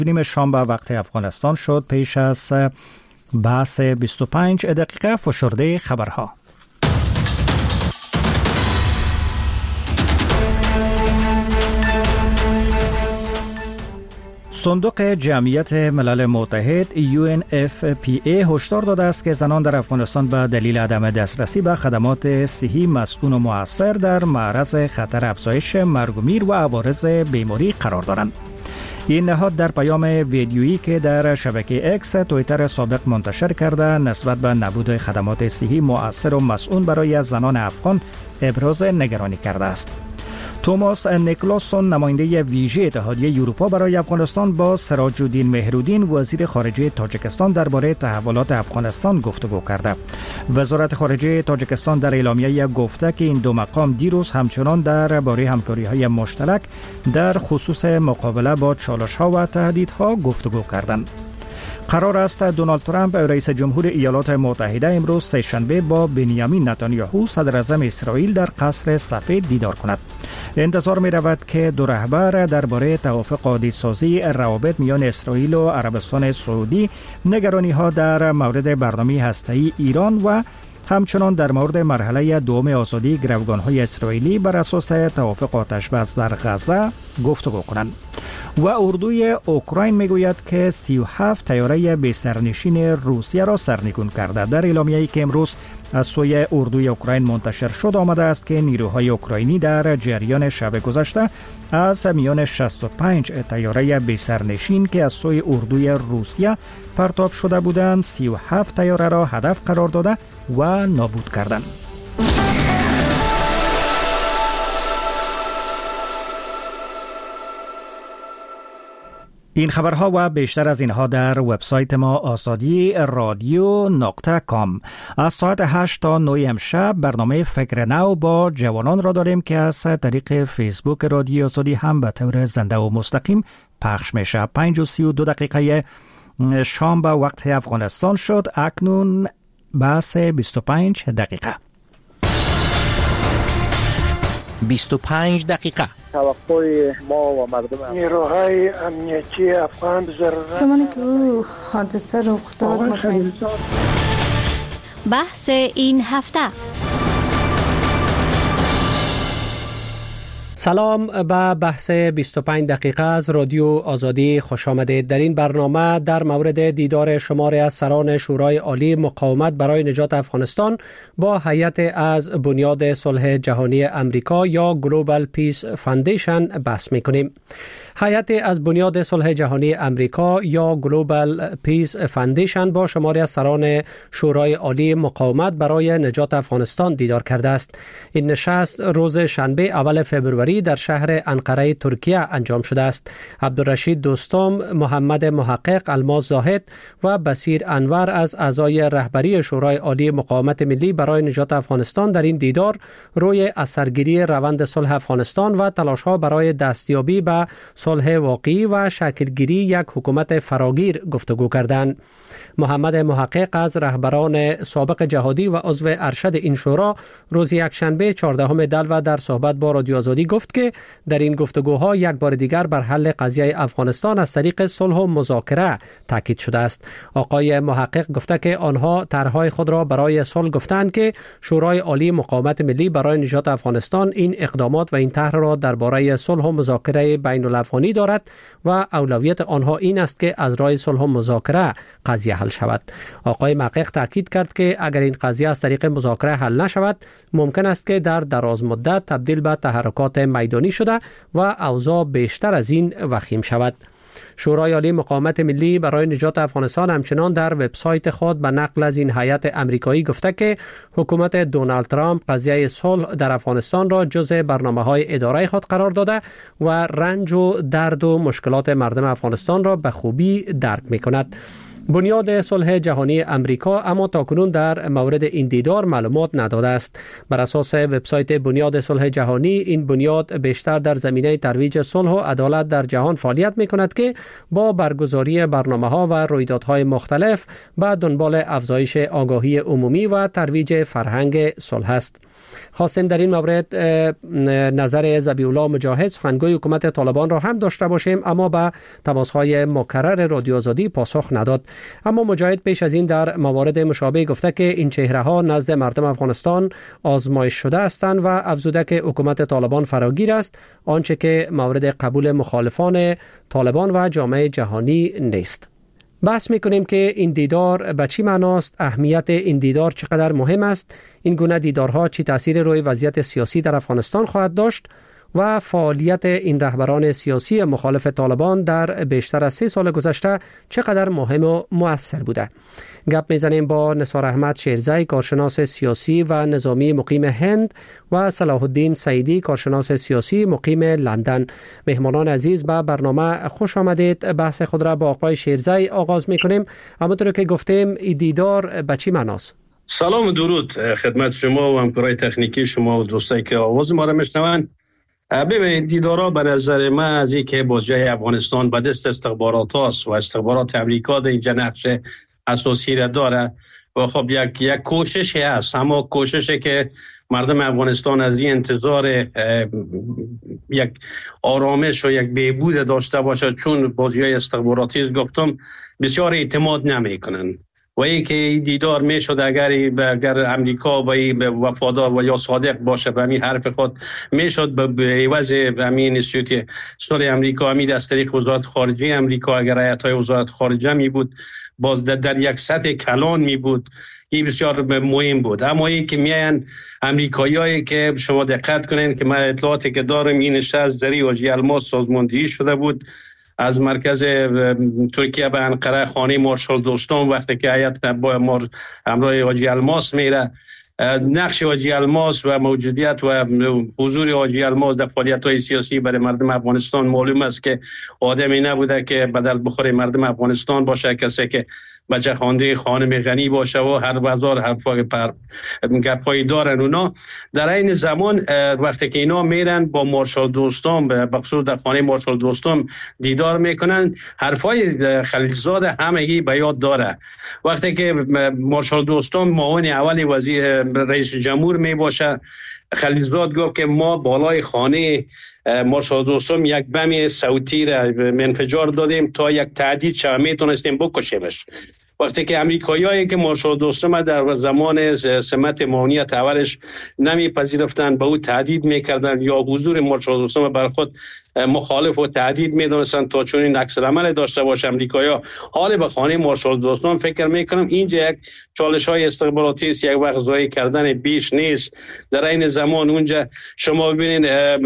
نیم شام به وقت افغانستان شد. پیش از بحث 25 دقیقه فشرده خبرها. صندوق جمعیت ملل متحد UNFPA هشدار داده است که زنان در افغانستان به دلیل عدم دسترسی به خدمات صحی مسکون و مؤثر در معرض خطر افزایش مرگ و میر و عوارض بیماری قرار دارند. این نهاد در پیام ویدیویی که در شبکه اکس توییتر سابق منتشر کرده نسبت به نبود خدمات صحی مؤثر و مسئول برای زنان افغان ابراز نگرانی کرده است. توماس نیکلاسون نماینده ویژه اتحادیه اروپا برای افغانستان با سراج الدین مهرالدین وزیر خارجه تاجیکستان درباره تحولات افغانستان گفتگو کرده. وزارت خارجه تاجیکستان در اعلامیه گفته که این دو مقام دیروز همچنان درباره همکاری‌های مشترک در خصوص مقابله با چالش‌ها و تهدیدها گفتگو کردند. قرار است دونالد ترامپ رئیس جمهور ایالات متحده امروز سه‌شنبه با بنیامین نتانیاهو صدر اعظم اسرائیل در قصر سفید دیدار کند. انتظار می رود که دو رهبر درباره توافق عادی‌سازی روابط میان اسرائیل و عربستان سعودی، نگرانی‌ها در مورد برنامه هسته‌ای ایران و همچنان در مورد مرحله دوم آزادی گروگان‌های اسرائیلی بر اساس توافق آتش‌بس در غزه گفتگو کنند. و اردوی اوکراین میگوید که 37 طیاره بی‌سرنشین روسیه را سرنگون کرده. در اعلامیه‌ای که امروز از سوی اردوی اوکراین منتشر شد آمده است که نیروهای اوکراینی در جریان شب گذشته از میان 65 طیاره بی‌سرنشین که از سوی اردوی روسیه پرتاب شده بودند 37 طیاره را هدف قرار داده و نابود کردند. این خبرها و بیشتر از اینها در وبسایت ما آزادی رادیو.com. از ساعت 8 تا 9 امشب برنامه فکر نو با جوانان را داریم که از طریق فیسبوک رادیو آزادی هم به طور زنده و مستقیم پخش میشه. 5:32 دقیقه شام به وقت افغانستان شد. اکنون بحث 25 دقیقه. 25 دقیقه. توقع ما و مردم نیروهای امنیتی افغان ضرورت زمانی که او حادثه رخ داد بحث این هفته. سلام به بحث 25 دقیقه از رادیو آزادی خوش آمدید. در این برنامه در مورد دیدار شماری از سران شورای عالی مقاومت برای نجات افغانستان با هیئت از بنیاد صلح جهانی امریکا یا گلوبال پیس فاندیشن بحث می‌کنیم. هیئت از بنیاد صلح جهانی امریکا یا گلوبال پیس فاندیشن با شماری از سران شورای عالی مقاومت برای نجات افغانستان دیدار کرده است. این نشست روز شنبه اول فوریه در شهر انقره ترکیه انجام شده است. عبدالرشید دوستم، محمد محقق، الماس زاهد و بصیر انور از اعضای رهبری شورای عالی مقاومت ملی برای نجات افغانستان در این دیدار روی اثرگیری روند صلح افغانستان و تلاش‌ها برای دستیابی به صلح واقعی و شکلگیری یک حکومت فراگیر گفتگو کردند. محمد محقق از رهبران سابق جهادی و عضو ارشد این شورا روز یکشنبه 14 دلو در صحبت با رادیو آزادی گفت که در این گفتگوها یک بار دیگر بر حل قضیه افغانستان از طریق صلح و مذاکره تاکید شده است. آقای محقق گفته که آنها طرحهای خود را برای صلح گفتند که شورای عالی مقاومت ملی برای نجات افغانستان این اقدامات و این طرح را درباره صلح و مذاکره بین الافغانی دارد و اولویت آنها این است که از راه صلح و مذاکره قضیه حل شود. آقای محقق تاکید کرد که اگر این قضیه از طریق مذاکره حل نشود ممکن است که در دراز مدت تبدیل به تحرکات میدانی شده و اوضاع بیشتر از این وخیم شود. شورای عالی مقاومت ملی برای نجات افغانستان همچنان در وبسایت خود به نقل از این هیئت امریکایی گفته که حکومت دونالد ترامپ قضیه صلح در افغانستان را جزء برنامه‌های اداره خود قرار داده و رنج و درد و مشکلات مردم افغانستان را به خوبی درک می‌کند. بنیاد صلح جهانی امریکا اما تاکنون در مورد این دیدار معلومات نداده است. بر اساس وبسایت بنیاد صلح جهانی این بنیاد بیشتر در زمینه ترویج صلح و عدالت در جهان فعالیت می‌کند که با برگزاری برنامه‌ها و رویدادهای مختلف به دنبال افزایش آگاهی عمومی و ترویج فرهنگ صلح است. خواستیم در این مورد نظر ذبیح الله مجاهد سخنگوی حکومت طالبان را هم داشته باشیم، اما به تماس‌های مکرر رادیو آزادی پاسخ نداد. اما مجاهد پیش از این در موارد مشابه گفته که این چهره‌ها نزد مردم افغانستان آزمایش شده هستند و افزوده که حکومت طالبان فراگیر است، آنچه که مورد قبول مخالفان طالبان و جامعه جهانی نیست. بحث میکنیم که این دیدار به چی معناست، اهمیت این دیدار چقدر مهم است، این گونه دیدارها چی تأثیر روی وضعیت سیاسی در افغانستان خواهد داشت و فعالیت این رهبران سیاسی مخالف طالبان در بیشتر از 3 سال گذشته چقدر مهم و مؤثر بوده. گپ میزنیم با نثار احمد شیرزی، کارشناس سیاسی و نظامی مقیم هند، و صلاح الدین سعیدی، کارشناس سیاسی مقیم لندن. مهمانان عزیز، به برنامه خوش آمدید. بحث خود را با آقای شیرزی آغاز میکنیم. همونطور که گفتیم این دیدار به چی معناست؟ سلام و درود خدمت شما و همکارای تکنیکی شما و دوستایی که آواز ما را میشنوند. ببینید، دیدارها به نظر من از اینکه بازجای افغانستان به دست استخبارات هاست و استخبارات امریکا در اینجا نقش اساسی را داره و خب یک کوششی هست، اما کوششی که مردم افغانستان از این انتظار یک آرامش و یک بهبود داشته باشه، چون بازجای استخباراتی گفتم بسیار اعتماد نمیکنن و اینکه دیدار میشد اگر امریکا به وفادار و یا صادق باشه به همین حرف خود میشد به عوض همین انستیتوت صلح امریکا، همین از طریق وزارت خارجه امریکا، اگر هیئت‌های وزارت خارجه می بود باز در یک سطح کلان می بود، این بسیار مهم بود. اما این که میان امریکاییایی که شما دقت کنین که من اطلاعاتی که دارم این نشست زری حاجی الماس سازماندهی شده بود از مرکز ترکیه به انقره، خانه مارشال دوستان، وقتی که هیئت با همراه حاجی الماس میره، نقش حاجی الماس و موجودیت و حضور حاجی الماس در فعالیت‌های سیاسی برای مردم افغانستان معلوم است که آدمی نبوده که بدل بخوره مردم افغانستان باشه، کسی که بچه خوانده خانم غنی باشه و هر بازار گپایی دارن. اونا در این زمان وقتی که اینا میرن با مارشال دوستان به خصوص در خانه مارشال دوستان دیدار میکنن، حرفای خلیلزاد همگی به یاد داره. وقتی که مارشال دوستان معاون اول وزیر رئیس جمهور می باشه، خلیلزاد گفت که ما بالای خانه مارشال دوستان یک بم صوتی را انفجار دادیم تا یک تهدید شود، میتونستیم بکشیمش. وقتی که امریکاییایی که مارشال دوستان در زمان سمت معاونیت اولش نمیپذیرفتند، به او تهدید میکردند یا حضور مارشال دوستان بر خود مخالف و تهدید میدونستند تا چون این عکس العمل داشته باشه امریکایی‌ها، حال به خانه مارشال دوستان فکر میکنم اینجا یک چالش‌های استخباراتی است، یک وقت ضایع کردن بیش نیست. در این زمان اونجا شما ببینید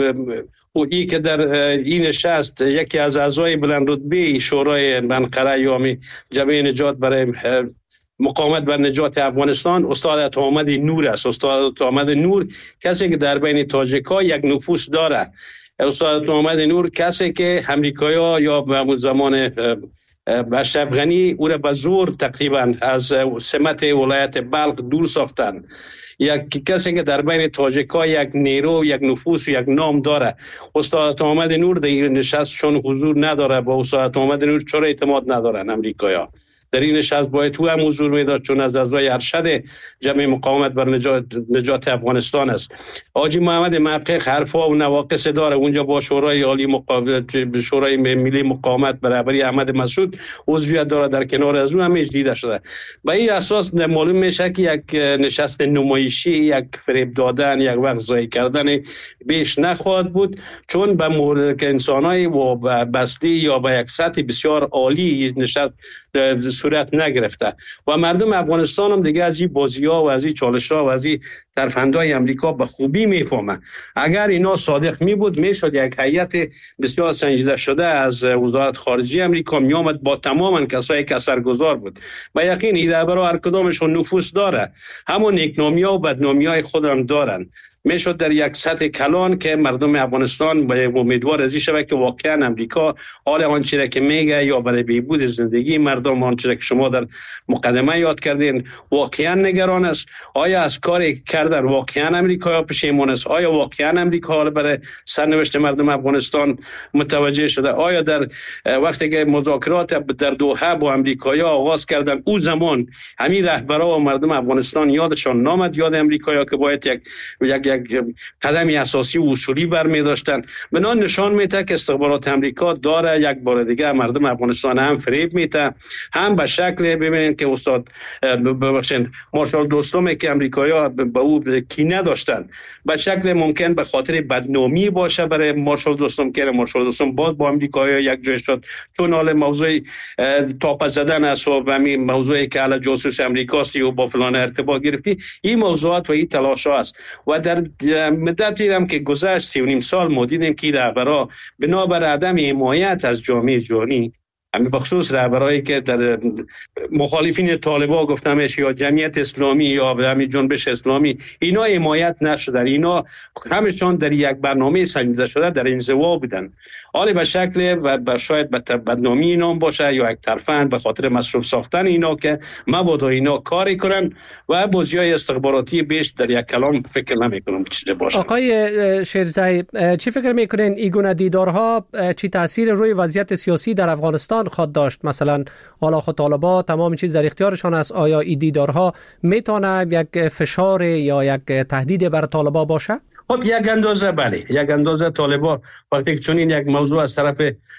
ای که در این نشست یکی از اعضای بلند رتبه شورای انقره یا جبهه نجات برای مقاومت بر نجات افغانستان استاد عطاحمد نور است. استاد عطاحمد نور کسی که در بین تاجیک‌ها یک نفوذ داره. استاد عطاحمد نور کسی که امریکایی‌ها یا به همون زمان اشرف غنی او را به زور تقریبا از سمت ولایت بلخ دور ساختن. یک کسی که در بین تاجیک‌ها یک نیرو، یک نفوذ و یک نام داره. استاد عطاحمد نور در این نشست چون حضور نداره، با استاد عطاحمد نور چرا اعتماد ندارن امریکایی‌ها؟ در این نشست باید تو هم حضور میداد چون از اعضای ارشد جمعیت مقاومت بر نجات افغانستان است. حاجی محمد محقق حرفا و نواقص داره اونجا، با شورای عالی مقاومت، شورای ملی مقاومت برابری احمد مسعود عضویت داره، در کنار از اون هم دیده شده. به این اساس معلوم میشه که یک نشست نمایشی، یک فریب دادن، یک وقت ضایع کردن بیش نخواهد بود، چون به مورد انسانای و بستی یا به یک سطح بسیار عالی نشست صورت نگرفته و مردم افغانستان هم دیگه از این بازی‌ها و از این چالش‌ها و از این ترفندهای امریکا به خوبی میفهمه. اگر اینا صادق می بود میشد یک هیئت بسیار سنجیده شده از وزارت خارجه امریکا می آمد با تماما کسایی که اثرگذار بود. با یقین این رهبرها هر کدامشون نفوذ داره، همون نیکنامی‌ها و بدنامی‌های خودم دارن. میشد در یک سطح کلان که مردم افغانستان امیدوار ازی شود که واقعا امریکا حال آنچه که میگه یا برای بهبود زندگی مردم، آنچه که شما در مقدمه یاد کردین، واقعا نگران است. آیا از کاری کردن واقعا امریکا پشیمان است؟ آیا واقعا امریکا برای سرنوشت مردم افغانستان متوجه شده؟ آیا در وقتی که مذاکرات در دوحه با امریکایی‌ها آغاز کردن، او زمان همین رهبران و مردم افغانستان یادشان نامد، یاد امریکایی‌ها که باید یک قدمی اساسی و اصولی برمی داشتن؟ بنابراین نشان میده که استخبارات امریکا داره یک بار دیگه مردم افغانستان هم فریب میده، هم به شکل ببینید که استاد ببخشید مارشال دوستم که امریکایی‌ها به او کینه داشتن، به شکل ممکن به خاطر بدنامی باشه برای مارشال دوستم که مارشال دوستم باز با امریکایی‌ها یک جای شد، چون حال موضوع تاپ زدن است و همین موضوعی که علی جاسوس امریکاسی و با فلان ارتباط گرفتی، این موضوعات و این تلاش‌ها است. و در مدتی هم که گذشت 3.5 سال ما دیدیم که رهبرها بنابر عدم حمایت از جامعه جهانی، همین بخصوص رهبرایی که در مخالفین طالبان گفتمش یا جمعیت اسلامی یا همین جنبش اسلامی، اینا حمایت نشدن، اینا همشون در یک برنامه سنجیده شده در انزوا بودن. حالا به شکل و شاید به بدنامی اینا باشه یا یک طرفند به خاطر مصروف ساختن اینا که مبادا اینا کاری کنن و بازیای استخباراتی بیش در یک کلام فکر نمی‌کنم چیزی باشه. آقای شیرزایی، چی فکر می‌کنین این گونه دیدارها چی تاثیر روی وضعیت سیاسی در افغانستان خواهد داشت؟ مثلا حالا خود طالبان تمام چیز در اختیارشان است، آیا این دیدارها میتونه یک فشار یا یک تهدید بر طالبان باشه؟ خب یک اندازه بله، یک اندازه طالبان وقتی چون این یک موضوع از طرف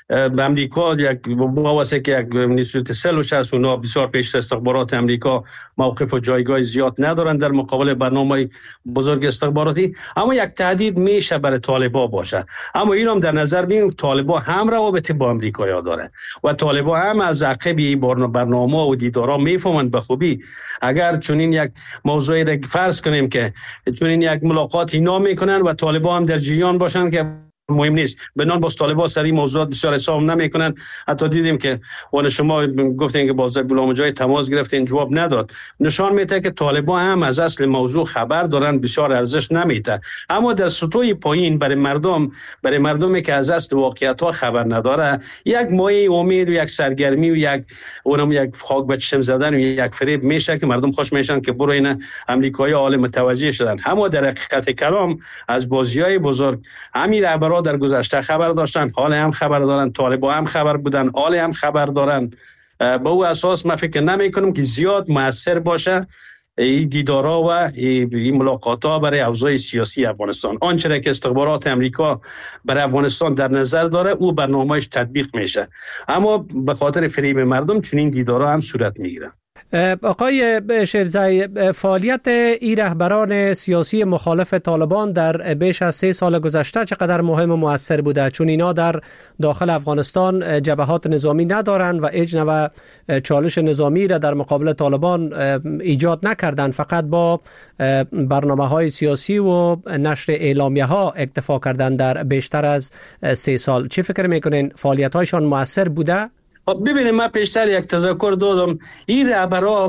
امریکا یک واسه که یک نیسوت سلوش است، اونا بسیار پیش استخبارات امریکا موقف و جایگاه زیاد ندارن در مقابل برنامه بزرگ استخباراتی، اما یک تهدید میشه برای طالبان باشه. اما این هم در نظر بگیریم طالبان هم روابط با امریکا داره و طالبان هم از عقب این برنامه و دیدارا میفهمند به خوبی. اگر چون این یک موضوعی را فرض کنیم که چون این یک ملاقات اینا میکنن و طالبان هم در جریان باشن که مهم نیست، بنان با طالبان سری موضوعات بسیار حساب نمیکنن. حتی دیدیم که اون شما گفتین که با غلام جای تماس گرفتین جواب نداد، نشان میده که طالبان هم از اصل موضوع خبر دارن، بسیار ارزش نمیده. اما در سطوح پایین برای مردمی که از اصل واقعیت ها خبر نداره، یک مایه امید و یک سرگرمی و یک خاک به چشم زدن و یک فریب میشه که مردم خوش میشن که برو اینا امریکایی عالم متوجه شدن. اما در حقیقت کلام از بازیای بزرگ همین رهبران در گذشته خبر داشتن، حال هم خبر دارن، طالبان هم خبر بودن، حال هم خبر دارن. با او اساس من فکر نمی کنم که زیاد مؤثر باشه این دیدارها و این ملاقات‌ها برای اوضاع سیاسی افغانستان. آنچه که استخبارات امریکا برای افغانستان در نظر داره او برنامه‌اش تطبیق میشه، اما به خاطر فریب مردم چنین دیدارها هم صورت میگیره. آقای شیرزایی، فعالیت این رهبران سیاسی مخالف طالبان در بیش از 3 سال گذشته چقدر مهم و مؤثر بوده؟ چون اینا در داخل افغانستان جبهات نظامی ندارن و هیچ نوع چالش نظامی را در مقابل طالبان ایجاد نکردن، فقط با برنامه‌های سیاسی و نشر اعلامیه‌ها اکتفا کردن در بیشتر از 3 سال. چی فکر میکنین فعالیت‌هایشان مؤثر بوده؟ ببینید من پیشتر یک تذکر دادم، این رهبرها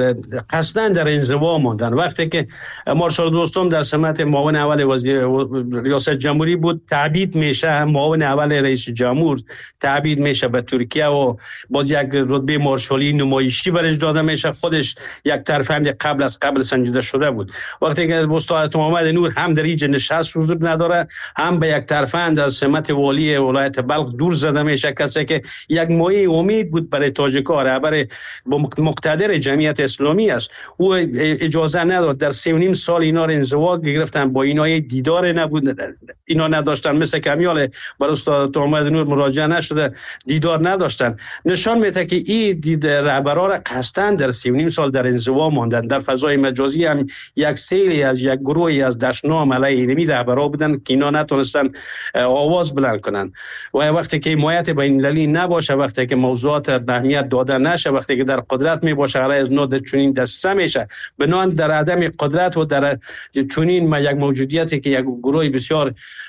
قصداً در انزوا ماندن. وقتی که مارشال دوستم در سمت معاون اول وزیر ریاست جمهوری بود، تعبید میشه معاون اول رئیس جمهور، تعبید میشه به ترکیه و باز یک رتبه مارشالی نمایشی برش داده میشه. خودش یک ترفند قبل سنجیده شده بود. وقتی که استاد محمد نور هم در این نشست حضور نداره، هم به یک ترفند از سمت والی ولایت بلخ دور زده میشه، کسی که یک مایه امید بود برای تاجیک‌ها، رهبر مقتدر جمعیت اسلامی است. او اجازه نداد. در 3.5 سال اینا را انزوا گرفتن، با اینا دیدار نبود، اینا نداشتن، مثل کمیال برای استاد محمد نور مراجعه نشده، دیدار نداشتن. نشان میده که این رهبرها را قصداً در 3.5 سال در انزوا ماندن. در فضای مجازی هم یک سری از یک گروهی از دشنام علیه اینمی رهبرها بودن که اینا نتونستن آواز بلند کنن. و وقتی که حمایت بین‌المللی نباشه، وقتی که که موضوعات اهمیت داده نشه، وقتی که در قدرت می باشه علیه از نو چنین دسته میشه. بنان در عدم قدرت و در چنین یک موجودیتی که یک گروه بسیار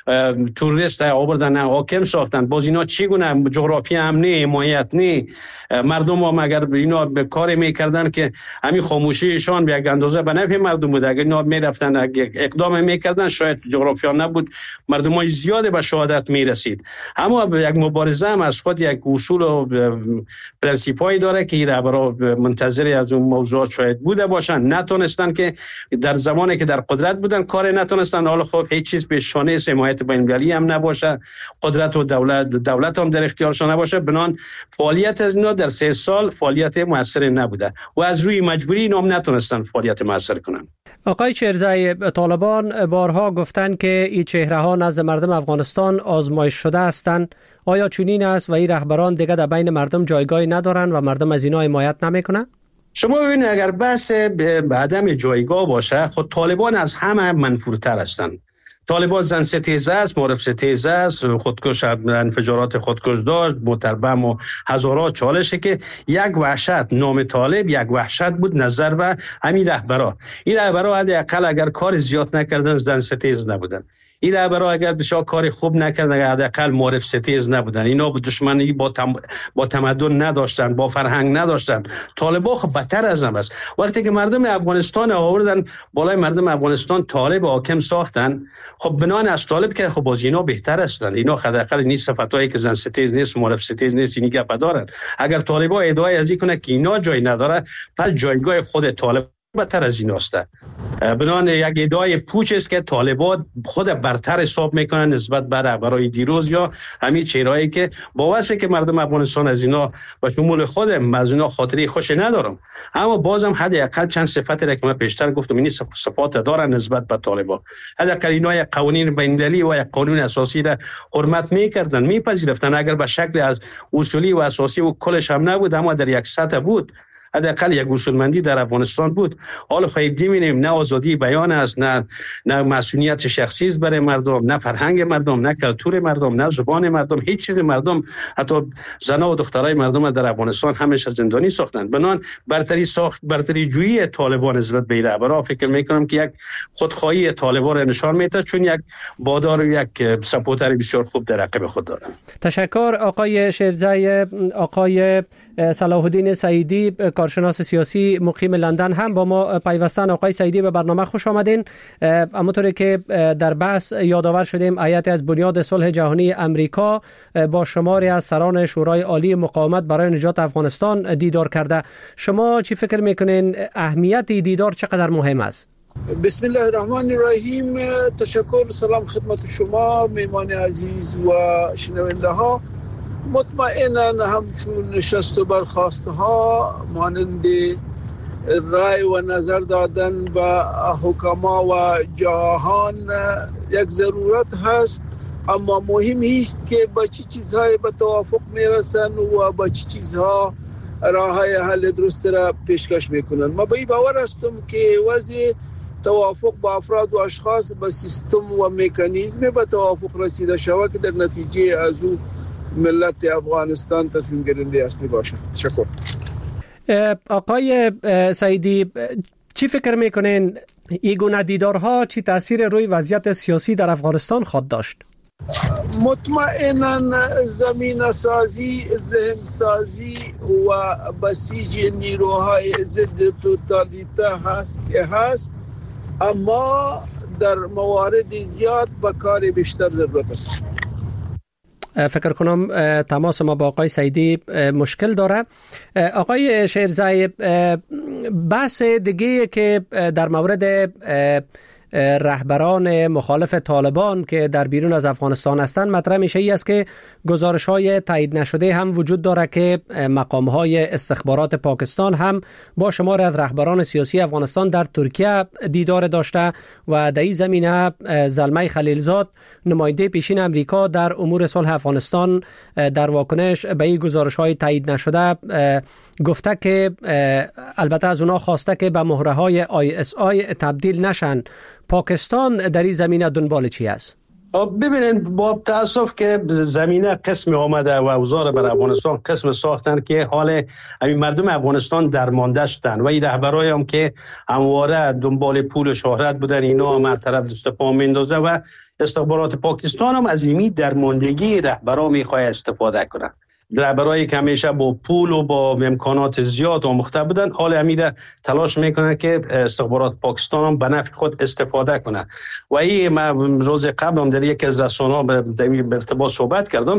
توریست آوردن حاکم ساختن، باز اینا چگونه جغرافی امنی حمایت نی، مردم هم اگر اینا به کار میکردن که همین خاموشیشان به یک اندازه به نفع مردم بود، اگر اینا میرفتن اقدام میکردن شاید جغرافیا نبود، مردمای زیاد به شهادت میرسید. اما یک مبارزه هم از خود یک اصول و پرنسیپایی داره که این رهبرا منتظر از اون موضوعات شاید بوده باشن، نتونستن که در زمانی که در قدرت بودن کار نتونستن. حالا خب هیچ چیز به شانه حمایت بین‌المللی هم نباشه، قدرت و دولت هم در اختیارشان نباشه، بنان فعالیت از اینا در 3 سال فعالیت موثر نبوده و از روی مجبوری اینا هم نتونستن فعالیت موثر کنن. آقای شیرزایی، طالبان بارها گفتند که این چهره ها نزد مردم افغانستان آزمایش شده هستند. آیا چنین است و این رهبران دیگه در بین مردم جایگاهی ندارن و مردم از اینا حمایت نمیکنه؟ شما ببینید اگر بحث عدم جایگاه باشه، خود طالبان از همه منفورتر هستند. طالبان زن ستیزه است، معرف ستیزه است، خودکش انفجارات خودکش داشت، متربم و هزارات چالشه که یک وحشت نام طالب یک وحشت بود نظر به همین رهبرا. این رهبرا حداقل اگر کار زیاد نکردن زن ستیز نبودن. این رهبرا اگر بسیار کار خوب نکردن حداقل معرف ستیز نبودن. اینا با دشمنی با تمدن نداشتن، با فرهنگ نداشتن. طالبان خب بدتر از هم است. وقتی که مردم افغانستان آوردن بالای مردم افغانستان طالب حاکم ساختن، خب بنان از طالب که خب باز اینا بهتر هستن. اینا حداقل نیست صفاتایی که زن ستیز نیست، معرف ستیز نیست، اینی گپ دارن. اگر طالبان ادعای از این کنه که اینا جای نداره، پس جایگاه خود طالب بدتر از این است. بنان یک ادعای پوچ است که طالبان خود برتر حساب میکنن نسبت به رهبرای دیروز یا همین چهرهایی که با وصفی که مردم افغانستان از اینا و شمول خودم از اینا خاطری خوش ندارم، اما بازم حداقل چند صفتی را که من پیشتر گفتم این صفات دارن نسبت به طالبان. حداقل اینا یک قوانین بین‌المللی و یک قانون اساسی را حرمت میکردن، میپذیرفتن، اگر به شکل از اصولی و اساسی و کلش هم نبود اما در یک سطح بود، حداقل یک اصولمندی در افغانستان بود. حالا خواهیم ببینیم نه آزادی بیان است، نه مسئولیت شخصی است برای مردم، نه فرهنگ مردم، نه کلتور مردم، نه زبان مردم، هیچ چیز مردم، حتی زنا و دخترای مردم در افغانستان همیشه زندانی ساختند. بنان برتری جویی طالبان نسبت به رهبرا فکر میکنم که یک خودخواهی طالبان را نشان میده، چون یک بادار و یک سپورتر بسیار خوب در عقب خود دارند. تشکر آقای شیرزایی. آقای صلاح الدین سعیدی، کارشناس سیاسی مقیم لندن، هم با ما پیوستن. آقای سعیدی به برنامه خوش آمدین. همونطوری که در بحث یادآور شدیم، هیئت از بنیاد صلح جهانی امریکا با شماری از سران شورای عالی مقاومت برای نجات افغانستان دیدار کرده. شما چی فکر میکنین اهمیت دیدار چقدر مهم است؟ بسم الله الرحمن الرحیم. تشکر، سلام خدمت شما میهمان عزیز و شنونده ها. مطمئنا همچون نشست و برخاسته ها مانند رای و نظر دادن به حکما و جهان یک ضرورت هست، اما مهم است که با چه چیزهای به توافق میرسن و با چه چیزها راههای حل درست را پیشکش میکنن. ما به این باور هستم که وضع توافق با افراد و اشخاص به سیستم و مکانیزم به توافق رسیده شود که در نتیجه از او ملت افغانستان تصمیم گیرنده اصلی باشد. تشکر. آقای سعیدی، چی فکر میکنین این گونه دیدارها چی تاثیر روی وضعیت سیاسی در افغانستان خواهد داشت؟ مطمئنا زمینه سازی، ذهن سازی و بسیج نیروهای ضد توتالیته هست که هست، اما در موارد زیاد به کار بیشتر ضرورت است. فکر کنم تماس ما با آقای سعیدی مشکل داره. آقای شیرزایی، بحث دیگه که در مورد رهبران مخالف طالبان که در بیرون از افغانستان هستند مطرح میشه ای است که گزارش‌های تایید نشده هم وجود داره که مقام‌های استخبارات پاکستان هم با شمار از رهبران سیاسی افغانستان در ترکیه دیدار داشته و در این زمینه زلمه خلیلزاد، نماینده پیشین امریکا در امور صلح افغانستان، در واکنش به این گزارش‌های تایید نشده گفته که البته از اونا خواسته که به مهره‌های ISI تبدیل نشن. پاکستان در این زمینه دنبال چی است؟ ببینید با تاسف که زمینه قسم آمده و اوضاع بر افغانستان قسم ساختن که حال همین مردم افغانستان درمانده شدن و این رهبرای هم که همواره دنبال پول و شهرت بودن اینا هم هر طرف دست پا میندازه و استخبارات پاکستان هم از این درماندگی رهبرا میخواد استفاده کنه. رهبرایی که همیشه با پول و با امکانات زیاد آموخته بودن حال امیر تلاش میکنه که استخبارات پاکستان هم به نفع خود استفاده کنه و این من روز قبل هم در یک از رسانه‌ها به ارتباط صحبت کردم.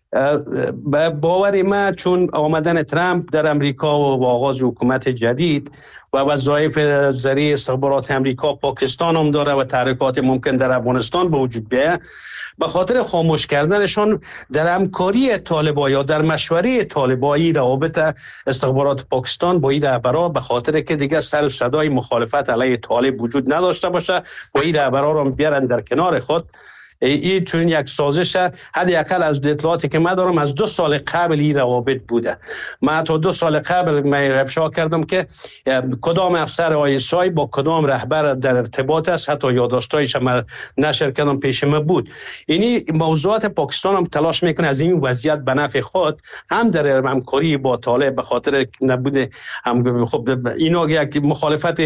باور ما چون آمدن ترامپ در امریکا و آغاز حکومت جدید و وظایف ذریع استخبارات امریکا پاکستان هم داره و تحریکات ممکن در افغانستان به وجود بیاید، به خاطر خاموش کردنشان در همکاری طالبان یا در مشوره طالبانی روابط استخبارات پاکستان با این رهبرا به خاطر که دیگه سر و صدای مخالفت علیه طالب وجود نداشته باشه با این رهبرا رو بیارن در کنار خود. این چون یک سازش حداقل از اطلاعاتی که من دارم از 2 سال قبل این روابط بوده. من تا 2 سال قبل افشا کردم که کدام افسر آیسای با کدام رهبر در ارتباط است، حتی یادداشتایش هم نشر کردم پیش من بود. یعنی موضوعات پاکستان هم تلاش میکنه از این وضعیت به نفع خود هم در همکاری با طالب به خاطر نبوده هم خب اینا یک مخالفت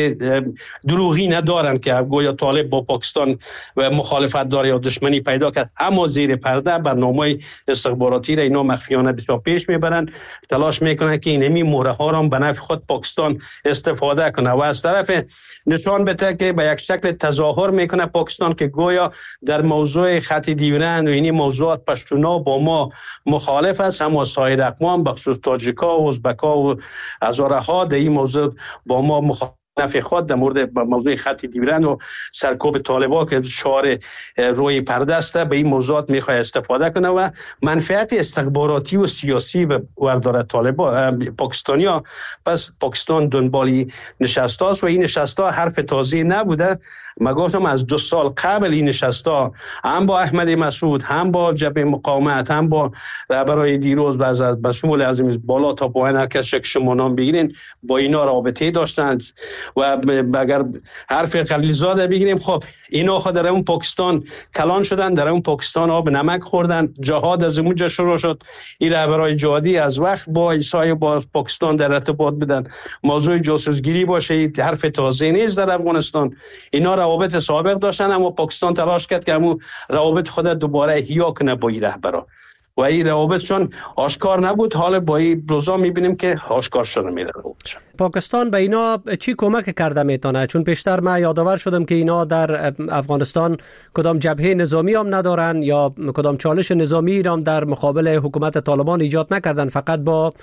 دروغی ندارن که گویا طالب با پاکستان مخالفت داره یا دشمنی پیدا کرد، اما زیر پرده برنامه استخباراتی را اینا مخفیانه بسیار پیش میبرن، تلاش میکنن که اینمی موره ها را به نفع خود پاکستان استفاده کنه و از طرف نشان بده که به یک شکل تظاهر میکنه پاکستان که گویا در موضوع خط دیورند و اینی موضوعات پشتونا با ما مخالف است، اما سایر اقوام بخصوص تاجیکا و ازبکا و هزارها در این موضوع با ما مخالف نفع خود در مورد موضوع خط دیورند و سرکوب طالبان که شعار روی پرده است به این موضوعات میخواد استفاده کنه و منفعت استخباراتی و سیاسی به وردار طالبان پاکستانیا. پس پاکستان دنبالی نشسته است و این نشسته حرف تازه نبوده. من گفتم از 2 سال قبل این نشسته هم با احمد مسعود هم با جبهه مقاومت هم با رهبرای دیروز و به شمول از بالا تا پایین هر کس که شما نام بگیرین با اینا رابطه داشتند و اگر حرف خلیلزاده بگیریم خب اینا خود در اون پاکستان کلان شدن، در اون پاکستان آب نمک خوردن، جهاد از اونجا شروع شد. این رهبرای جهادی از وقت با عیسی با پاکستان در ارتباط بودن. موضوع جاسوسگیری باشه حرف تازه نیست در افغانستان. اینا روابط سابق داشتن اما پاکستان تلاش کرد که همون روابط خود دوباره احیا کنه با این رهبرا و این روابطشون آشکار نبود. حالا با این روزا میبینیم که آشکار شده میره روابطشون. پاکستان به اینا چی کمک کرده میتونه؟ چون پیشتر من یادآور شدم که اینا در افغانستان کدام جبهه نظامی هم ندارن یا کدام چالش نظامی هم در مقابل حکومت طالبان ایجاد نکردن، فقط با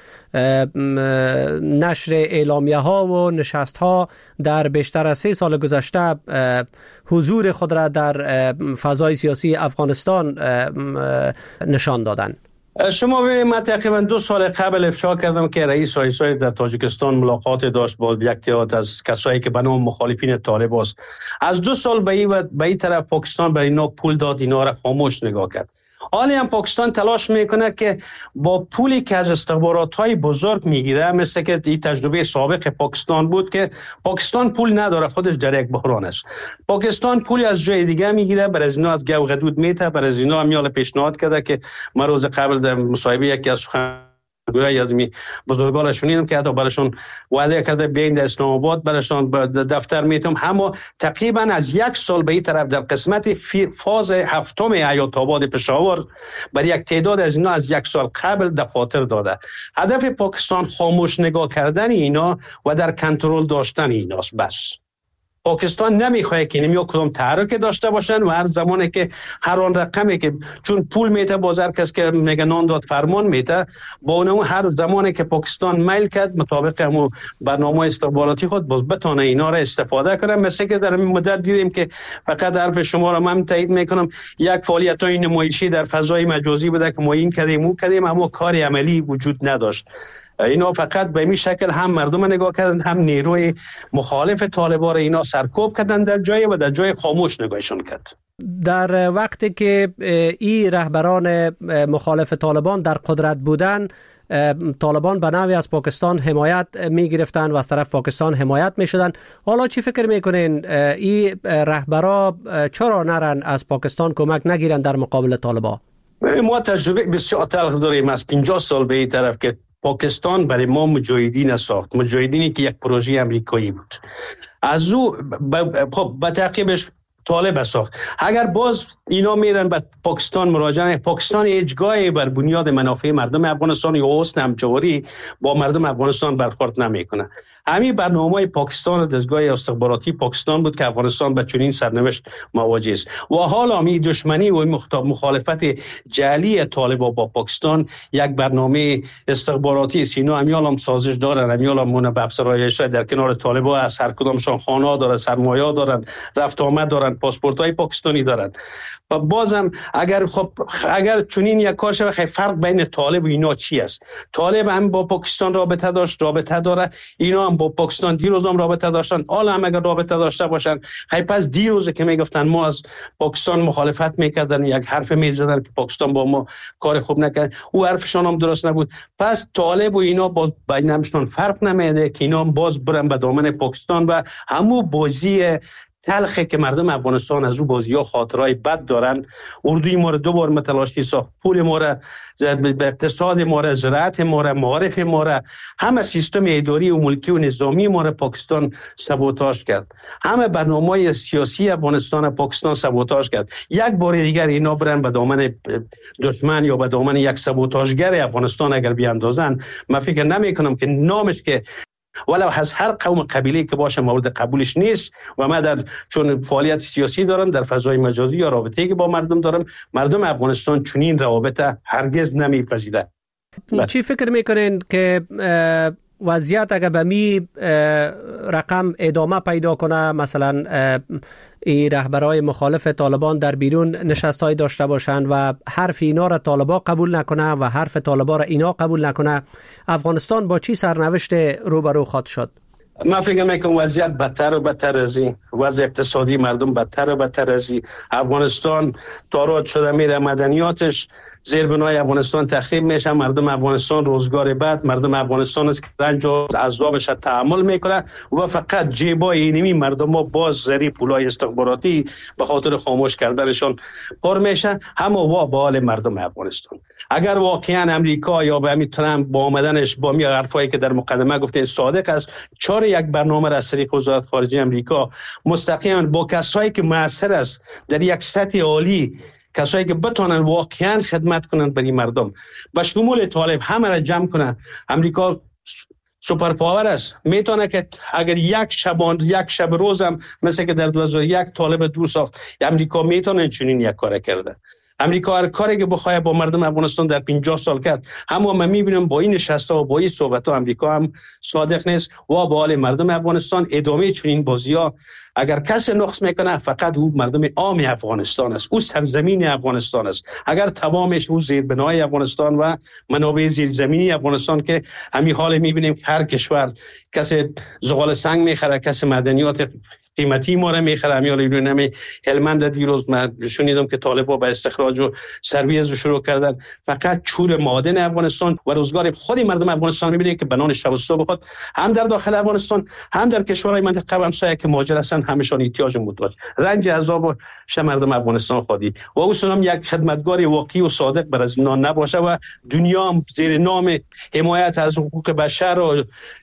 نشر اعلامیه ها و نشست ها در بیشتر از 3 سال گذشته حضور خود را در فضای سیاسی افغانستان نشان دادن. شما ببینید من تقریبا 2 سال قبل افشا کردم که رئیس آیسای در تاجیکستان ملاقات داشت با یک تعداد از کسایی که به نام مخالفین طالب است. از 2 سال به این طرف پاکستان برای اینا پول داد، اینا را خاموش نگاه کرد. حالی هم پاکستان تلاش میکنه که با پولی که از استخبارات‌های بزرگ میگیره، مثل که این تجربه سابق پاکستان بود که پاکستان پول نداره، خودش در یک بحران است. پاکستان پولی از جای دیگه میگیره، بر از اینا از گو غدود میته، بر از اینا میال پیشنهاد کرده که من روز قبل در مصاحبه یکی از گویا از می بزرگان شنیدم که حتی براشون وعده کرده بیاین در اسلام آباد براشون دفتر میتم. اما تقریبا از 1 سال به این طرف در قسمت فاز 7 حیات آباد پشاور برای یک تعداد از اینا از 1 سال قبل دفاتر داده. هدف پاکستان خاموش نگاه کردن اینا و در کنترل داشتن ایناست. بس پاکستان نمیخواد که نمیو کدام تحرک داشته باشن و هر زمانی که هر آن رقمی که چون پول میته بازار کس که میگه نان داد فرمان میته، با اون هر زمانی که پاکستان میل کرد مطابق همون برنامه استخباراتی خود باز بتونه اینا را استفاده کنه. مثل که در این مدت دیدیم که فقط حرف شما را من تایید میکنم، یک فعالیت‌های نمایشی در فضای مجازی بوده که ما این کردیم اون کردیم اما کار عملی وجود نداشت. اینا فقط به این شکل هم مردم نگاه کردن، هم نیروی مخالف طالبان اینا سرکوب کردن در جای و در جای خاموش نگاهشون کرد. در وقتی که این رهبران مخالف طالبان در قدرت بودن، طالبان به نوعی از پاکستان حمایت می گرفتن و از طرف پاکستان حمایت می شدن. حالا چی فکر میکنین این رهبرا چرا نرن از پاکستان کمک نگیرن در مقابل طالبان؟ ما تجربه بسیار تلخ داریم از 50 سال به این طرف که پاکستان برای ما مجاهدین ساخت، مجاهدینی که یک پروژه امریکایی بود. از او به تعقیبش طالب ساخت. اگر باز اینا میرن به پاکستان مراجعه، پاکستان هیچگاهی بر بنیاد منافع مردم افغانستان یا حسن همجواری با مردم افغانستان برخورد نمیکنه. همین برنامه پاکستان دستگاه استخباراتی پاکستان بود که افغانستان به چنین سرنوشت مواجه است و حالا می دشمنی و مخالفت جعلی طالبان با پاکستان یک برنامه استخباراتی است. اینا هم سازش دارن، هم منبعثرایش در کنار طالبان از هر کدامشان خانه داره، سرمایه دارن، رفت آمد دارن، پاسپورت‌های پاکستانی دارن. و بازم اگر چنین یک کار شود، فرق بین طالب و اینا چی است؟ طالب هم با پاکستان رابطه داره، اینا هم با پاکستان دیروز هم رابطه داشتن. حالا هم اگر رابطه داشته باشن، پس دیروز که میگفتن ما از پاکستان مخالفت میکردن، یک حرف میزدن که پاکستان با ما کار خوب نکرد، او حرفشان هم درست نبود. پس طالب و اینا باز بینشون فرق نمیده که اینا هم باز برن به دامن پاکستان و همو بازی تلخه که مردم افغانستان از رو بازی‌ها خاطرهای بد دارن. اردوی ما را 2 بار متلاشی ساخت، پول ما را، اقتصاد ما را، زراعت ما را، معارف ما را، همه سیستم اداری و ملکی و نظامی ما را پاکستان سابوتاژ کرد. همه برنامه‌های سیاسی افغانستان پاکستان سابوتاژ کرد. یک بار دیگر اینا برن به دامن دشمن یا به دامن یک سابوتاژگر افغانستان اگر بیاندازن، من فکر نمی‌کنم که نامش که ولو از هر قوم قبیله که باشه مورد قبولش نیست. و من چون فعالیت سیاسی دارم در فضای مجازی یا رابطه‌ای که با مردم دارم، مردم افغانستان چنین روابط هرگز نمیپذیرند. چی فکر میکنین که وضعیت اگر به می رقم ادامه پیدا کنه، مثلا این رهبرای مخالف طالبان در بیرون نشستای داشته باشند و حرف اینا را طالبان قبول نکنه و حرف طالبان را اینا قبول نکنه، افغانستان با چی سرنوشت روبرو خواهد شد؟ من فکر میکنم وضعیت بدتر و بدتر از این، وضع اقتصادی مردم بدتر و بدتر از این. افغانستان تارات شده میره، مدنیاتش زیربنای افغانستان تخریب میشه، مردم افغانستان روزگار بعد، مردم افغانستان است که رنج و عذابش تحمل میکنه و فقط جیبای اینمی مردم ها باز زری پولای استخباراتی به خاطر خاموش کردنشان پر میشه. همه وا به حال مردم افغانستان. اگر واقعا امریکا یا به همین ترامپ با آمدنش با می حرفایی که در مقدمه گفته صادق است، چاره یک برنامه را از طریق وزارت خارجه امریکا مستقیما با کسایی که موثر است در یک سطح عالی، کسایی که بتونن واقعا خدمت کنن برای مردم، به شمول طالب همه را جمع کنن. امریکا سوپر پاور است، میتونه که اگر یک شب روزم مثل که در 2001 طالب دور ساخت، امریکا میتونه چنین یک کار کرده. امریکا هر کاری که بخواد با مردم افغانستان در 50 سال کرد، اما من میبینم با این نشست‌ها و با این صحبت‌ها امریکا هم صادق نیست و با حال مردم افغانستان ادامه چنین بازی‌ها اگر کسی نقص میکنه فقط او مردم عام افغانستان است، او سرزمین افغانستان است. اگر تمامش او زیربنای افغانستان و منابع زیرزمینی افغانستان که همین حال میبینیم که هر کشور کسی زغال سنگ میخره، کسی معدنیات قیمتی ما را میخره. همیال هلمند دیروز من شنیدم که طالبا به استخراج و سرویز شروع کردن. فقط چور معادن افغانستان و روزگار خود مردم افغانستان میبینید که بنان شب و صبح خود هم در داخل افغانستان هم در کشورهای منطقه همسایه که مهاجر هستند همشان احتیاج محتاج رنج عذاب مردم افغانستان خودی و اصلا یک خدمتگار واقعی و صادق بر از اینا نباشه و دنیا هم زیر نام حمایت از حقوق بشر و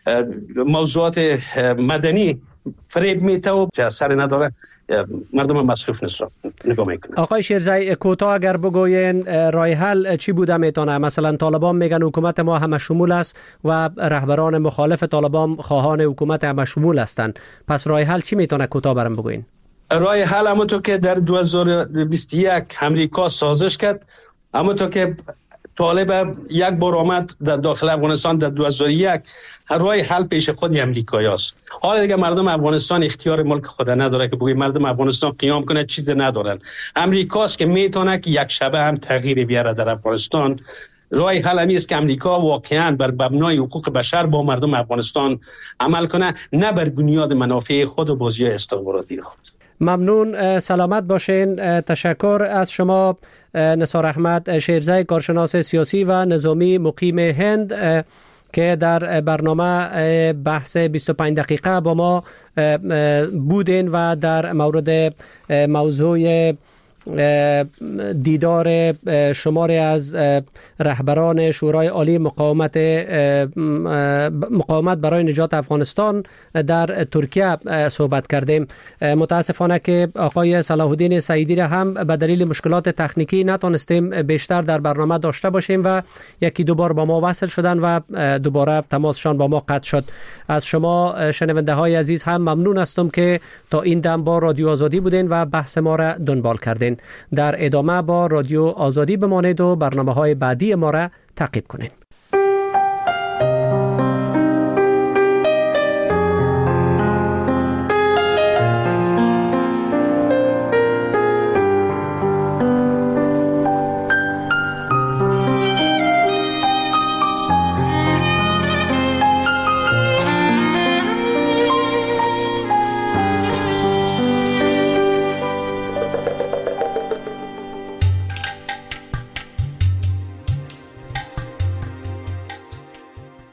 موضوعات مدنی فریب میته و اثر نداره، مردم مصروف نیست نگاه میکنن. آقای شیرزایی کوتاه اگر بگوین راه حل چی بوده میتونه؟ مثلا طالبان میگن حکومت ما همه شمول است و رهبران مخالف طالبان خواهان حکومت همه شمول هستند، پس راه حل چی میتونه کوتاه برام بگوین؟ راه حل همونطور که در 2021 امریکا سازش کرد، همونطور که طالب یک بار آمد در داخل افغانستان در 2001، راه حل پیش خود امریکایی است. حالا دیگه مردم افغانستان اختیار ملک خود نداره که بگه مردم افغانستان قیام کنه، چیز ندارن. امریکاست که میتونه که یک شبه هم تغییر بیاره در افغانستان. راه حل همی است که امریکا واقعا بر مبنای حقوق بشر با مردم افغانستان عمل کنه، نه بر بنیاد منافع خود و بازی استخباراتی خود. ممنون، سلامت باشین. تشکر از شما نثار احمد شیرزی، کارشناس سیاسی و نظامی مقیم هند، که در برنامه بحث 25 دقیقه با ما بودین و در مورد موضوع دیدار شماری از رهبران شورای عالی مقاومت برای نجات افغانستان در ترکیه صحبت کردیم. متاسفانه که آقای صلاح الدین سعیدی را هم به دلیل مشکلات تکنیکی نتونستیم بیشتر در برنامه داشته باشیم و یکی دو بار با ما وصل شدن و دوباره تماسشان با ما قطع شد. از شما شنونده های عزیز هم ممنون هستم که تا این دم با رادیو آزادی بودین و بحث ما را دنبال کردین. در ادامه با رادیو آزادی بمانید و برنامه‌های بعدی ما را تعقیب کنید.